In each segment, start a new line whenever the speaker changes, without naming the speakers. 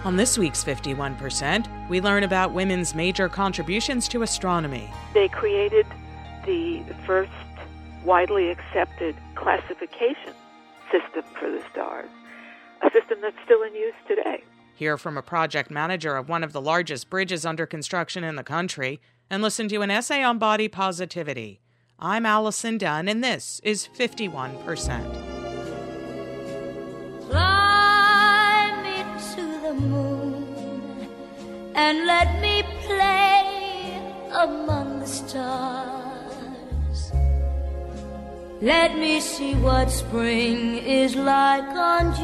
On this week's 51%, we learn about women's major contributions to astronomy.
They created the first widely accepted classification system for the stars, a system that's still in use today.
Hear from a project manager of one of the largest bridges under construction in the country, and listen to an essay on body positivity. I'm Allison Dunn, and this is 51%.
Moon and let me play among the stars. Let me see what spring is like on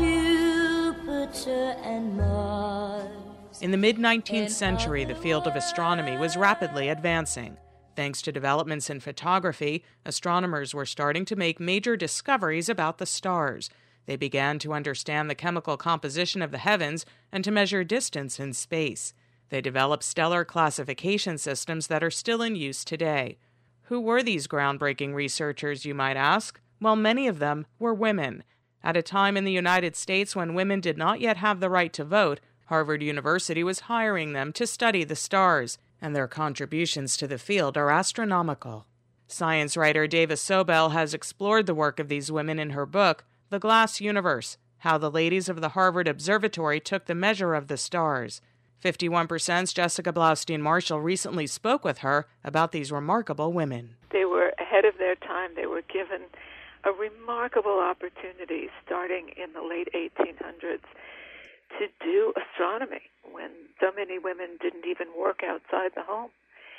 Jupiter and Mars.
In the mid-19th century, the field of astronomy was rapidly advancing. Thanks to developments in photography, astronomers were starting to make major discoveries about the stars. They began to understand the chemical composition of the heavens and to measure distance in space. They developed stellar classification systems that are still in use today. Who were these groundbreaking researchers, you might ask? Well, many of them were women. At a time in the United States when women did not yet have the right to vote, Harvard University was hiring them to study the stars, and their contributions to the field are astronomical. Science writer Davis Sobel has explored the work of these women in her book, The Glass Universe, How the Ladies of the Harvard Observatory Took the Measure of the Stars. 51%'s Jessica Blaustein-Marshall recently spoke with her about these remarkable women.
They were ahead of their time. They were given a remarkable opportunity starting in the late 1800s to do astronomy when so many women didn't even work outside the home.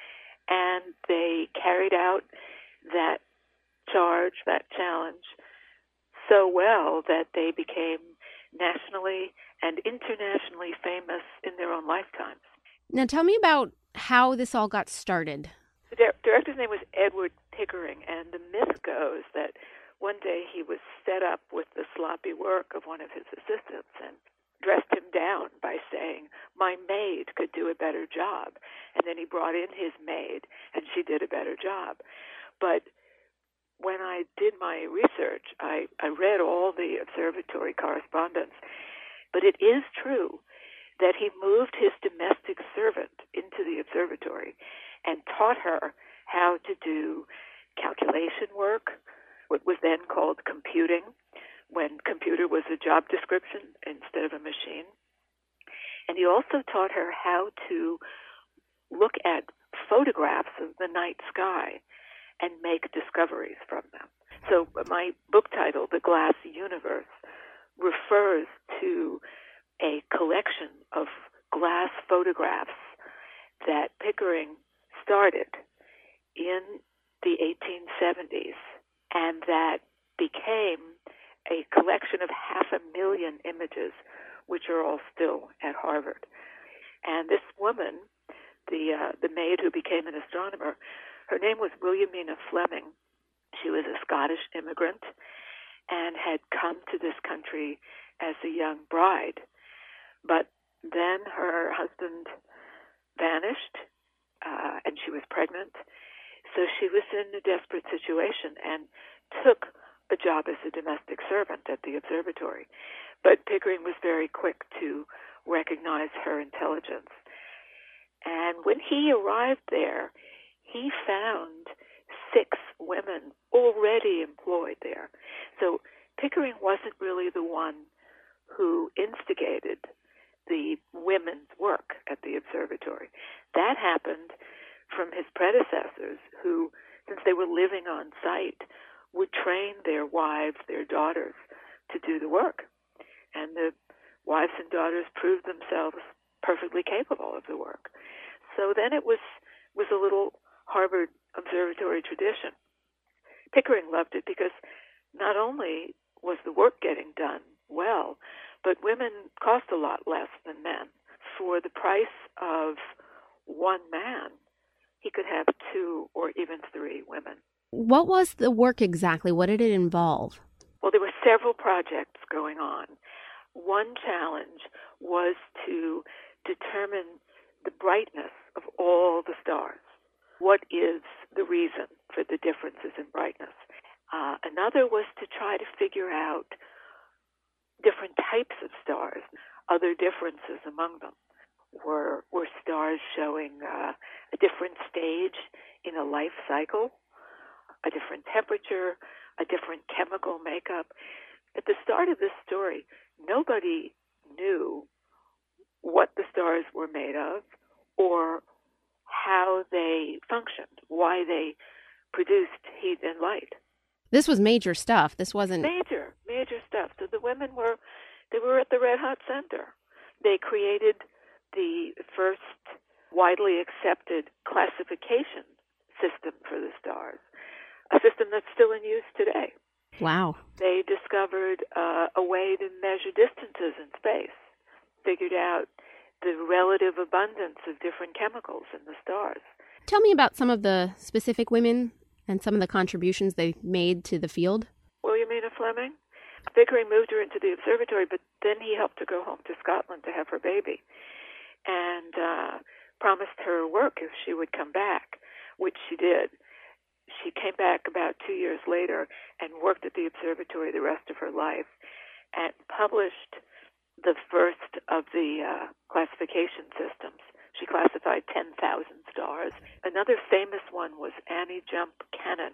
And they carried out that charge, that challenge, so well that they became nationally and internationally famous in their own lifetimes.
Now tell me about how this all got started.
The director's name was Edward Pickering, and the myth goes that one day he was set up with the sloppy work of one of his assistants and dressed him down by saying, "My maid could do a better job." And then he brought in his maid, and she did a better job. But when I did my research, I read all the observatory correspondence, but it is true that he moved his domestic servant into the observatory and taught her how to do calculation work, what was then called computing, when computer was a job description instead of a machine. And he also taught her how to look at photographs of the night sky and make discoveries from them. So my book title, The Glass Universe, refers to a collection of glass photographs that Pickering started in the 1870s and that became a collection of 500,000 images, which are all still at Harvard. And this woman, the maid who became an astronomer, her name was Williamina Fleming. She was a Scottish immigrant and had come to this country as a young bride. But then her husband vanished, and she was pregnant. So she was in a desperate situation and took a job as a domestic servant at the observatory. But Pickering was very quick to recognize her intelligence. And when he arrived there, he found 6 women already employed there. So Pickering wasn't really the one who instigated the women's work at the observatory. That happened from his predecessors who, since they were living on site, would train their wives, their daughters, to do the work. And the wives and daughters proved themselves perfectly capable of the work. So then it was a little Harvard Observatory tradition. Pickering loved it because not only was the work getting done well, but women cost a lot less than men. For the price of one man, he could have 2 or even 3 women.
What was the work exactly? What did it involve?
Well, there were several projects going on. One challenge was to determine the brightness of all the stars. What is the reason for the differences in brightness? Another was to try to figure out different types of stars. other differences among them were stars showing a different stage in a life cycle, a different temperature, a different chemical makeup. At the start of this story, nobody knew what the stars were made of or how they functioned, why they produced heat and light.
This was major stuff. This wasn't...
Major stuff. So the women were at the red hot center. They created the first widely accepted classification system for the stars, a system that's still in use today.
Wow.
They discovered a way to measure distances in space, figured out the relative abundance of different chemicals in the stars.
Tell me about some of the specific women and some of the contributions they made to the field.
Williamina Fleming. Pickering moved her into the observatory, but then he helped her go home to Scotland to have her baby and promised her work if she would come back, which she did. She came back about 2 years later and worked at the observatory the rest of her life and published the first of the classification systems. She classified 10,000 stars. Another famous one was Annie Jump Cannon.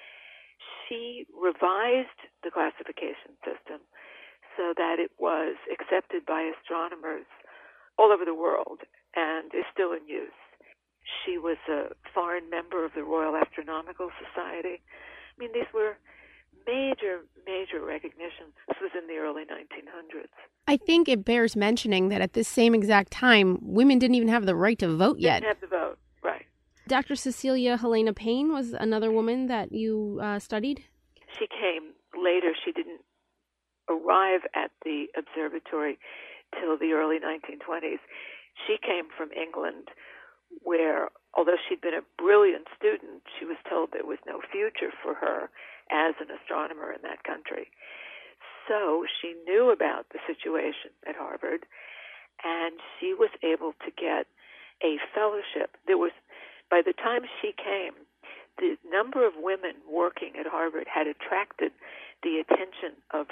She revised the classification system so that it was accepted by astronomers all over the world and is still in use. She was a foreign member of the Royal Astronomical Society. I mean, these were major recognitions. This was in the early 1900s.
I think it bears mentioning that at this same exact time, women didn't even have the right to vote yet.
Didn't have the vote, right.
Dr. Cecilia Helena Payne was another woman that you studied?
She came later. She didn't arrive at the observatory till the early 1920s. She came from England, where, although she'd been a brilliant student, she was told there was no future for her as an astronomer in that country. So she knew about the situation at Harvard, and she was able to get a fellowship. By the time she came, the number of women working at Harvard had attracted the attention of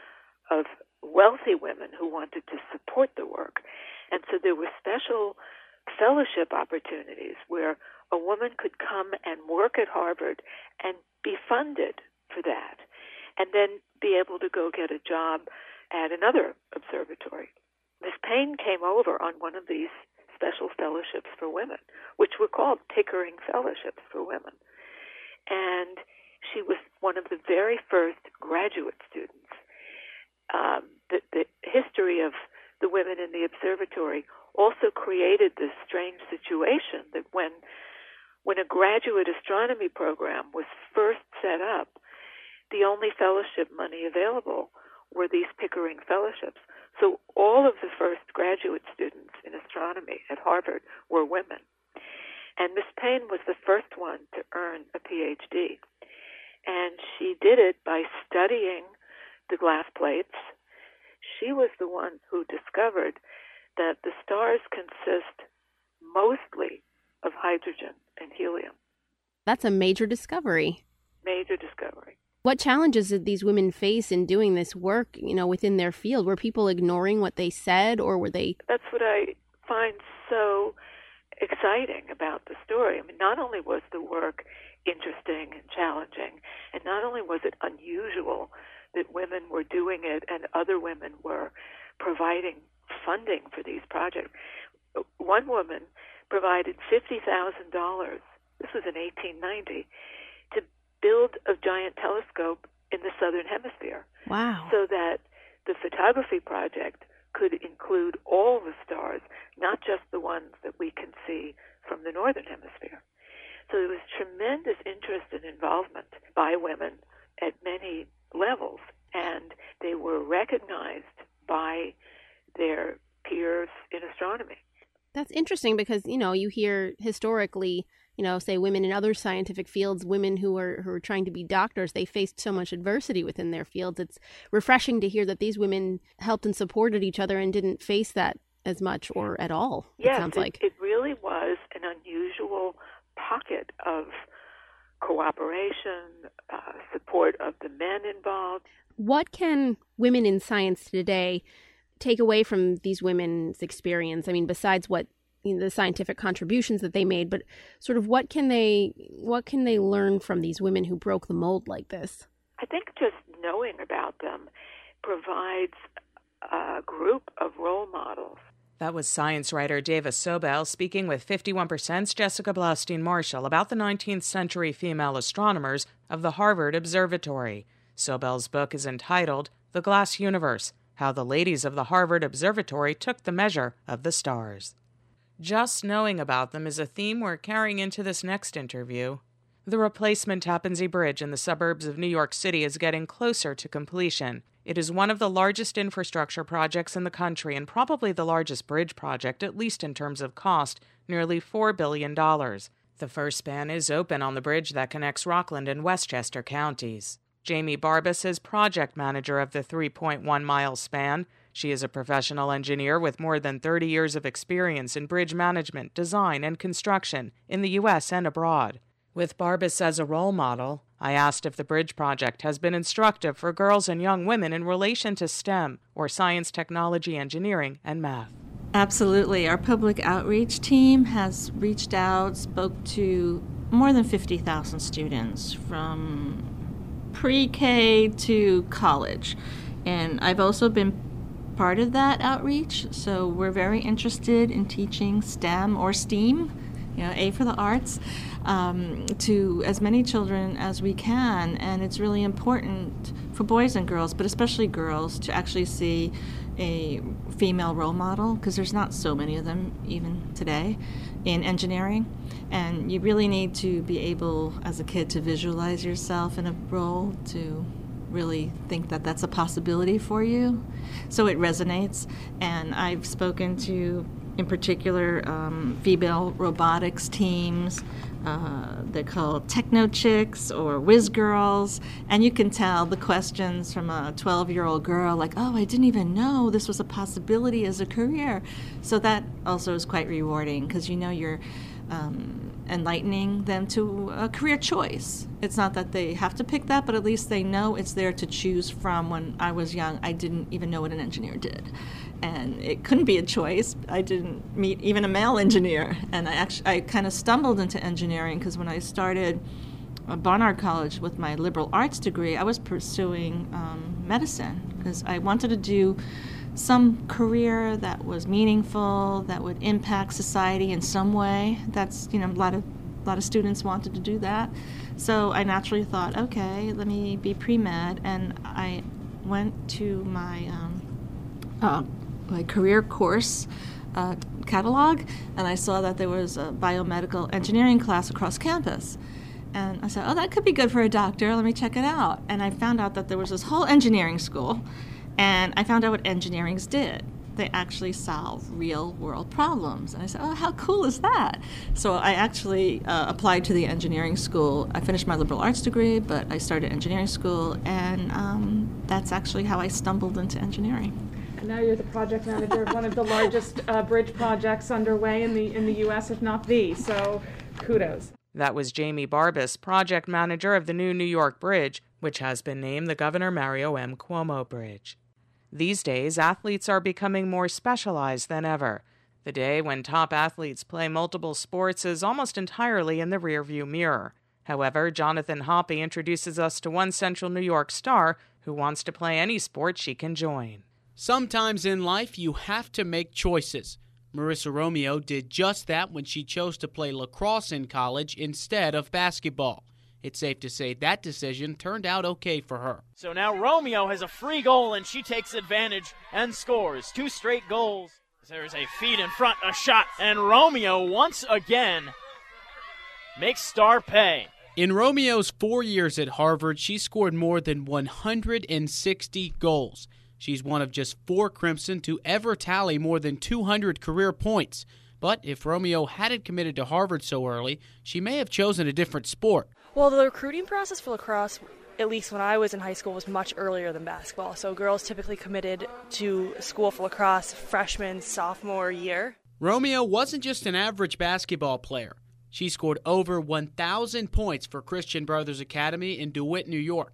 wealthy women who wanted to support the work. And so there were special fellowship opportunities where a woman could come and work at Harvard and be funded for that, and then be able to go get a job at another observatory. Miss Payne came over on one of these special fellowships for women, which were called Pickering Fellowships for Women. And she was one of the very first graduate students. The history of the women in the observatory also created this strange situation that when a graduate astronomy program was first set up, the only fellowship money available were these Pickering Fellowships. So all of the first graduate students in astronomy at Harvard were women. And Miss Payne was the first one to earn a PhD. And she did it by studying the glass plates. She was the one who discovered that the stars consist mostly of hydrogen and helium.
That's a major discovery.
Major discovery.
What challenges did these women face in doing this work, within their field? Were people ignoring what they said, or were they...
That's what I find so exciting about the story. I mean, not only was the work interesting and challenging, and not only was it unusual that women were doing it and other women were providing funding for these projects. One woman provided $50,000, this was in 1890, to build a giant telescope in the southern hemisphere.
Wow.
So that the photography project could include all the stars, not just the ones that we can see from the northern hemisphere. So there was tremendous interest and involvement by women at many levels, and they were recognized by their peers in astronomy.
That's interesting because, you hear historically, say women in other scientific fields, women who are trying to be doctors, they faced so much adversity within their fields. It's refreshing to hear that these women helped and supported each other and didn't face that as much or at all,
yes,
it sounds like.
It really was an unusual pocket of cooperation, support of the men involved.
What can women in science today take away from these women's experience? I mean, besides what the scientific contributions that they made, but sort of what can they learn from these women who broke the mold like this?
I think just knowing about them provides a group of role models.
That was science writer Davis Sobel speaking with 51%'s Jessica Blaustein-Marshall about the 19th century female astronomers of the Harvard Observatory. Sobel's book is entitled The Glass Universe: How the Ladies of the Harvard Observatory Took the Measure of the Stars. Just knowing about them is a theme we're carrying into this next interview. The replacement Tappan Zee Bridge in the suburbs of New York City is getting closer to completion. It is one of the largest infrastructure projects in the country and probably the largest bridge project, at least in terms of cost, nearly $4 billion. The first span is open on the bridge that connects Rockland and Westchester counties. Jamie Barbas is project manager of the 3.1-mile span. She is a professional engineer with more than 30 years of experience in bridge management, design, and construction in the U.S. and abroad. With Barbas as a role model, I asked if the bridge project has been instructive for girls and young women in relation to STEM, or science, technology, engineering, and math.
Absolutely. Our public outreach team has reached out, spoke to more than 50,000 students from pre-K to college. And I've also been part of that outreach, so we're very interested in teaching STEM or STEAM, A for the arts, to as many children as we can. And it's really important for boys and girls, but especially girls, to actually see a female role model, because there's not so many of them even today in engineering. And you really need to be able, as a kid, to visualize yourself in a role, to really think that that's a possibility for you. So it resonates. And I've spoken to, in particular, female robotics teams. They're called Techno Chicks or Whiz Girls. And you can tell the questions from a 12-year-old girl, like, oh, I didn't even know this was a possibility as a career. So that also is quite rewarding, because you're enlightening them to a career choice. It's not that they have to pick that, but at least they know it's there to choose from. When I was young, I didn't even know what an engineer did. And it couldn't be a choice. I didn't meet even a male engineer. And I kind of stumbled into engineering, because when I started at Barnard College with my liberal arts degree, I was pursuing medicine, because I wanted to do some career that was meaningful, that would impact society in some way. That's, a lot of students wanted to do that. So I naturally thought, okay, let me be pre-med, and I went to my career course catalog, and I saw that there was a biomedical engineering class across campus. And I said, oh, that could be good for a doctor. Let me check it out. And I found out that there was this whole engineering school. And I found out what engineerings did. They actually solve real-world problems. And I said, oh, how cool is that? So I actually applied to the engineering school. I finished my liberal arts degree, but I started engineering school, and that's actually how I stumbled into engineering.
And now you're the project manager of one of the largest bridge projects underway in the U.S., if not the. So kudos.
That was Jamie Barbas, project manager of the new New York Bridge, which has been named the Governor Mario M. Cuomo Bridge. These days, athletes are becoming more specialized than ever. The day when top athletes play multiple sports is almost entirely in the rearview mirror. However, Jonathan Hoppe introduces us to one Central New York star who wants to play any sport she can join.
Sometimes in life, you have to make choices. Marissa Romeo did just that when she chose to play lacrosse in college instead of basketball. It's safe to say that decision turned out okay for her.
So now Romeo has a free goal, and she takes advantage and scores 2 straight goals. There's a feed in front, a shot, and Romeo once again makes Star pay.
In Romeo's 4 years at Harvard, she scored more than 160 goals. She's one of just 4 Crimson to ever tally more than 200 career points. But if Romeo hadn't committed to Harvard so early, she may have chosen a different sport.
Well, the recruiting process for lacrosse, at least when I was in high school, was much earlier than basketball. So girls typically committed to school for lacrosse freshman, sophomore year.
Romeo wasn't just an average basketball player. She scored over 1,000 points for Christian Brothers Academy in DeWitt, New York.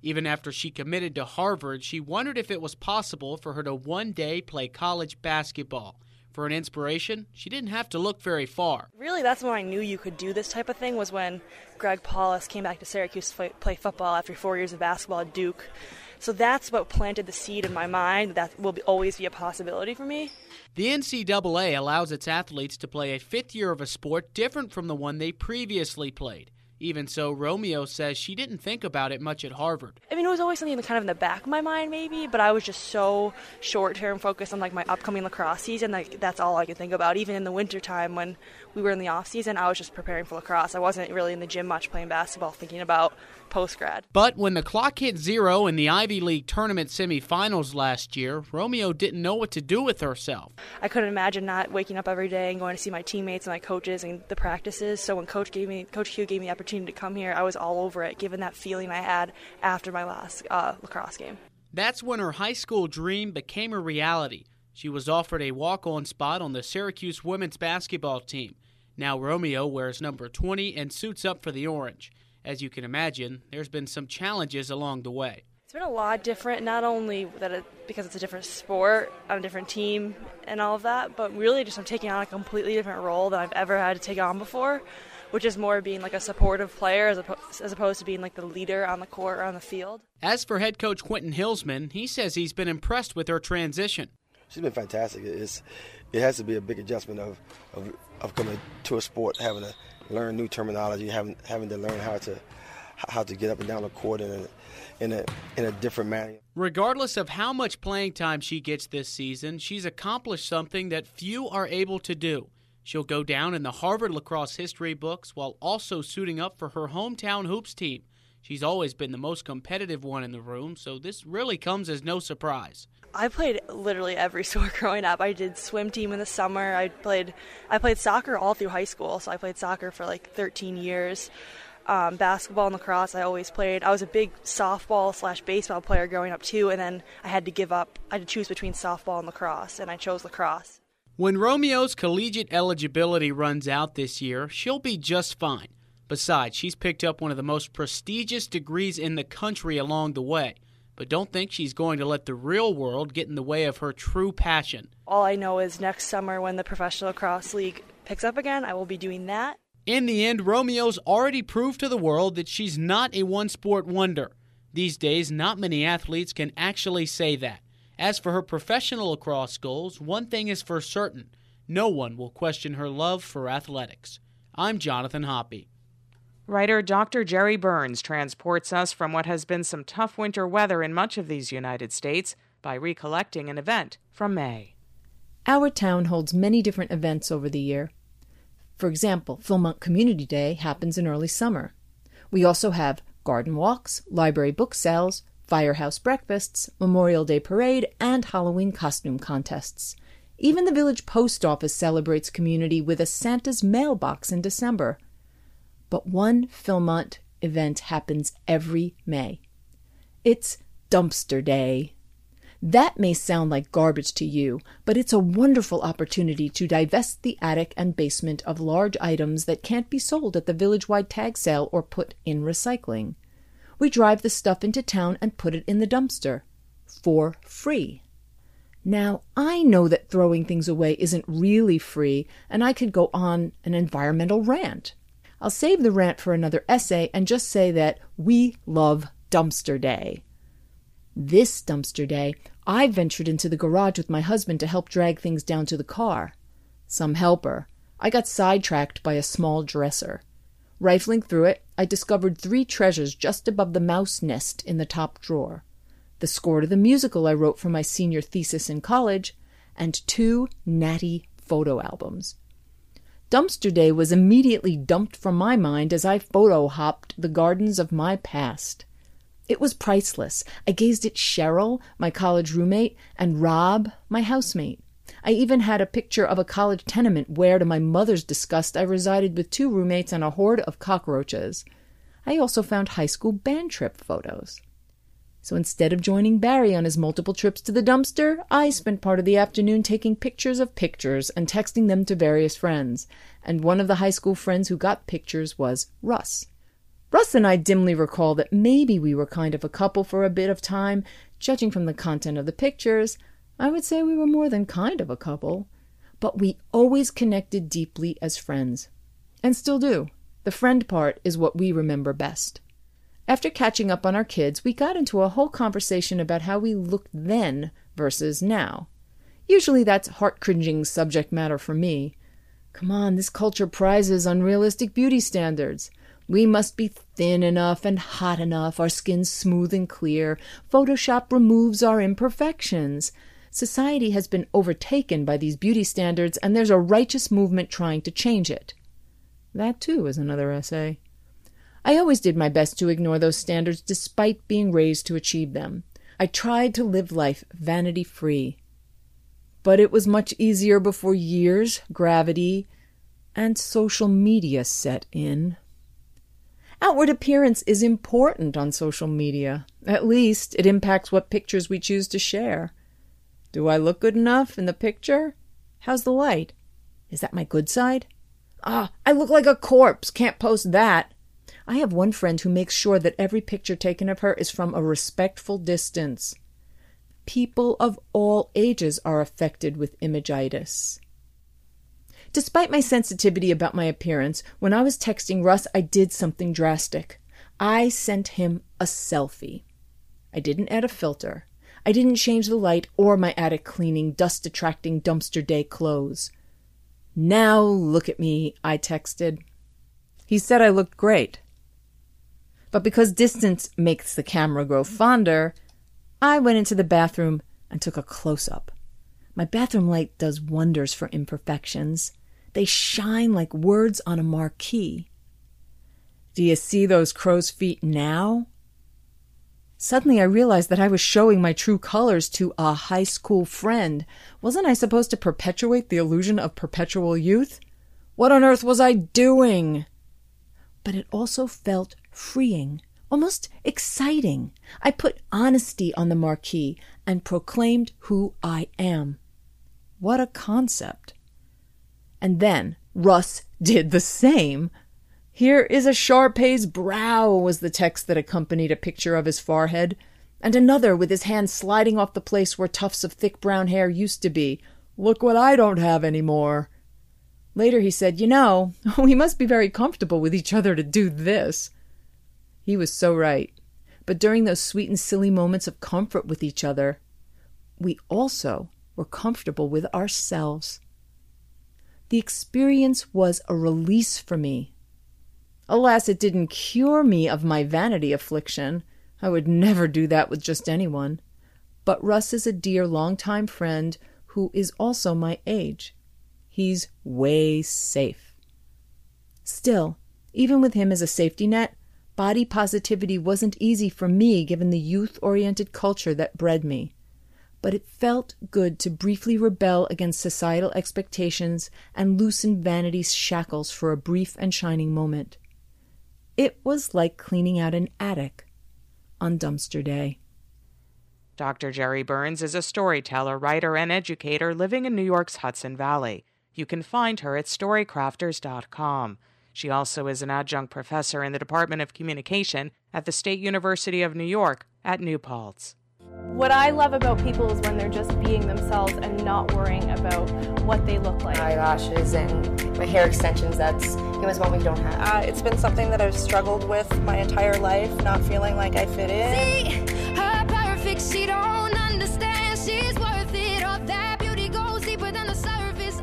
Even after she committed to Harvard, she wondered if it was possible for her to one day play college basketball. For an inspiration, she didn't have to look very far.
Really, that's when I knew you could do this type of thing, was when Greg Paulus came back to Syracuse to play football after 4 years of basketball at Duke. So that's what planted the seed in my mind that will always be a possibility for me.
The NCAA allows its athletes to play a fifth year of a sport different from the one they previously played. Even so, Romeo says she didn't think about it much at Harvard.
I mean, it was always something kind of in the back of my mind, maybe, but I was just so short-term focused on, like, my upcoming lacrosse season. Like, that's all I could think about. Even in the wintertime when we were in the off-season, I was just preparing for lacrosse. I wasn't really in the gym much playing basketball, thinking about post-grad.
But when the clock hit 0 in the Ivy League tournament semifinals last year, Romeo didn't know what to do with herself.
I couldn't imagine not waking up every day and going to see my teammates and my coaches and the practices. So when Coach Hugh gave me the opportunity to come here, I was all over it, given that feeling I had after my last lacrosse game.
That's when her high school dream became a reality. She was offered a walk-on spot on the Syracuse women's basketball team. Now Romeo wears number 20 and suits up for the Orange. As you can imagine, there's been some challenges along the way.
It's been a lot different, not only because it's a different sport, on a different team and all of that, but really just I'm taking on a completely different role than I've ever had to take on before, which is more being like a supportive player as opposed to being like the leader on the court or on the field. As
for head coach Quentin Hillsman, he says he's been impressed with her transition.
She's been fantastic. It has to be a big adjustment of coming to a sport, having to learn new terminology, having to learn how to get up and down the court in a different manner.
Regardless of how much playing time she gets this season, she's accomplished something that few are able to do. She'll go down in the Harvard lacrosse history books while also suiting up for her hometown hoops team. She's always been the most competitive one in the room, so this really comes as no surprise.
I played literally every sport growing up. I did swim team in the summer. I played soccer all through high school, so I played soccer for like 13 years. Basketball and lacrosse I always played. I was a big softball/baseball player growing up too, and then I had to give up. I had to choose between softball and lacrosse, and I chose lacrosse.
When Romeo's collegiate eligibility runs out this year, she'll be just fine. Besides, she's picked up one of the most prestigious degrees in the country along the way. But don't think she's going to let the real world get in the way of her true passion.
All I know is next summer when the Professional Lacrosse League picks up again, I will be doing that.
In the end, Romeo's already proved to the world that she's not a one-sport wonder. These days, not many athletes can actually say that. As for her professional lacrosse goals, one thing is for certain. No one will question her love for athletics. I'm Jonathan Hoppe.
Writer Dr. Jerry Burns transports us from what has been some tough winter weather in much of these United States by recollecting an event from May.
Our town holds many different events over the year. For example, Philmont Community Day happens in early summer. We also have garden walks, library book sales, firehouse breakfasts, Memorial Day parade, and Halloween costume contests. Even the village post office celebrates community with a Santa's mailbox in December. But one Philmont event happens every May. It's Dumpster Day. That may sound like garbage to you, but it's a wonderful opportunity to divest the attic and basement of large items that can't be sold at the village-wide tag sale or put in recycling. We drive the stuff into town and put it in the dumpster. For free. Now, I know that throwing things away isn't really free, and I could go on an environmental rant. I'll save the rant for another essay and just say that we love Dumpster Day. This Dumpster Day, I ventured into the garage with my husband to help drag things down to the car. Some helper. I got sidetracked by a small dresser. Rifling through it, I discovered 3 treasures just above the mouse nest in the top drawer. The score to the musical I wrote for my senior thesis in college, and 2 natty photo albums. Dumpster Day was immediately dumped from my mind as I photo-hopped the gardens of my past. It was priceless. I gazed at Cheryl, my college roommate, and Rob, my housemate. I even had a picture of a college tenement where, to my mother's disgust, I resided with 2 roommates and a horde of cockroaches. I also found high school band trip photos. So instead of joining Barry on his multiple trips to the dumpster, I spent part of the afternoon taking pictures of pictures and texting them to various friends. And one of the high school friends who got pictures was Russ. Russ and I dimly recall that maybe we were kind of a couple for a bit of time. Judging from the content of the pictures, I would say we were more than kind of a couple. But we always connected deeply as friends. And still do. The friend part is what we remember best. After catching up on our kids, we got into a whole conversation about how we looked then versus now. Usually that's heart-cringing subject matter for me. Come on, this culture prizes unrealistic beauty standards. We must be thin enough and hot enough, our skin smooth and clear. Photoshop removes our imperfections. Society has been overtaken by these beauty standards, and there's a righteous movement trying to change it. That, too, is another essay. I always did my best to ignore those standards despite being raised to achieve them. I tried to live life vanity-free. But it was much easier before years, gravity, and social media set in. Outward appearance is important on social media. At least it impacts what pictures we choose to share. Do I look good enough in the picture? How's the light? Is that my good side? I look like a corpse. Can't post that. I have one friend who makes sure that every picture taken of her is from a respectful distance. People of all ages are affected with imagitis. Despite my sensitivity about my appearance, when I was texting Russ, I did something drastic. I sent him a selfie. I didn't add a filter. I didn't change the light or my attic cleaning, dust-attracting dumpster day clothes. Now look at me, I texted. He said I looked great. But because distance makes the camera grow fonder, I went into the bathroom and took a close-up. My bathroom light does wonders for imperfections. They shine like words on a marquee. Do you see those crow's feet now? Suddenly I realized that I was showing my true colors to a high school friend. Wasn't I supposed to perpetuate the illusion of perpetual youth? What on earth was I doing? But it also felt freeing, almost exciting. I put honesty on the marquee and proclaimed who I am. What a concept. And then Russ did the same. Here is a Sharpay's brow was the text that accompanied a picture of his forehead, and another with his hand sliding off the place where tufts of thick brown hair used to be. Look what I don't have anymore. Later he said, we must be very comfortable with each other to do this. He was so right. But during those sweet and silly moments of comfort with each other, we also were comfortable with ourselves. The experience was a release for me. Alas, it didn't cure me of my vanity affliction. I would never do that with just anyone. But Russ is a dear longtime friend who is also my age. He's way safe. Still, even with him as a safety net, body positivity wasn't easy for me given the youth-oriented culture that bred me. But it felt good to briefly rebel against societal expectations and loosen vanity's shackles for a brief and shining moment. It was like cleaning out an attic on dumpster day.
Dr. Jerry Burns is a storyteller, writer, and educator living in New York's Hudson Valley. You can find her at storycrafters.com. She also is an adjunct professor in the Department of Communication at the State University of New York at New Paltz.
What I love about people is when they're just being themselves and not worrying about what they look like.
Eyelashes and my hair extensions, it was one we don't have.
It's been something that I've struggled with my entire life, not feeling like I fit in.
See, her perfect, she don't understand. She's worth it, all that beauty goes deeper than the surface.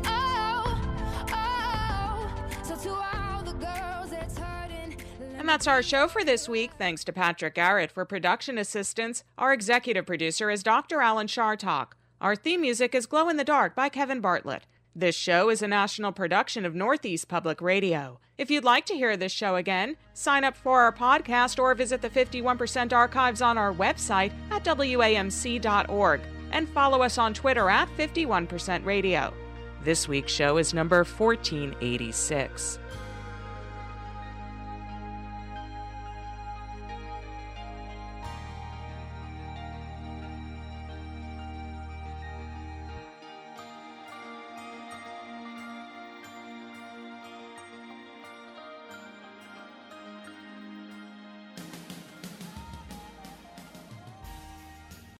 So to all the girls that's hurting.
And that's our show for this week. Thanks to Patrick Garrett for production assistance. Our executive producer is Dr. Alan Shartok. Our theme music is Glow in the Dark by Kevin Bartlett. This show is a national production of Northeast Public Radio. If you'd like to hear this show again, sign up for our podcast or visit the 51% archives on our website at WAMC.org and follow us on Twitter at 51% Radio. This week's show is number 1486.